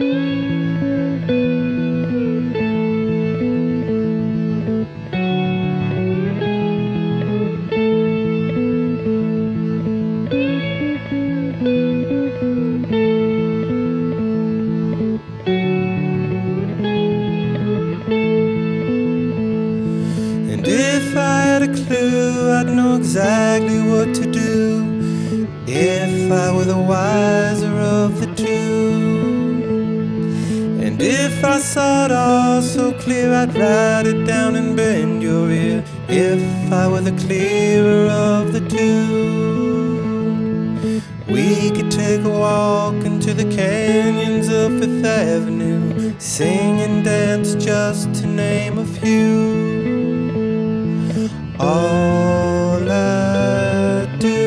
And if I had a clue, I'd know exactly what to do. If I were the wiser of the two. And if I saw it all so clear, I'd write it down and bend your ear. If I were the clearer of the two. We could take a walk into the canyons of Fifth Avenue, sing and dance just to name a few. All I do,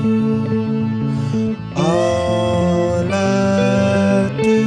all I do.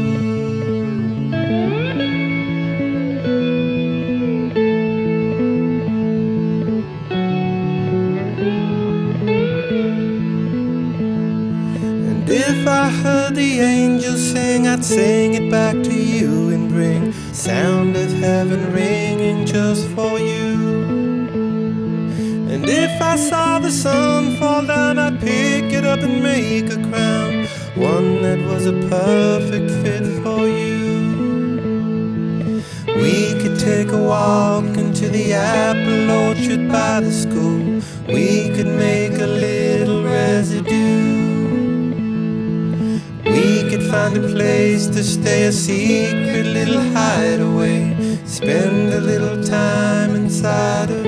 And if I heard the angels sing, I'd sing it back to you and bring sound of heaven ringing just for you. And if I saw the sun fall down, I'd pick it up and make a crown, one that was a perfect fit for you. We could take a walk into the apple orchard by the school. We could make a little residue. We could find a place to stay, a secret little hideaway, spend a little time inside of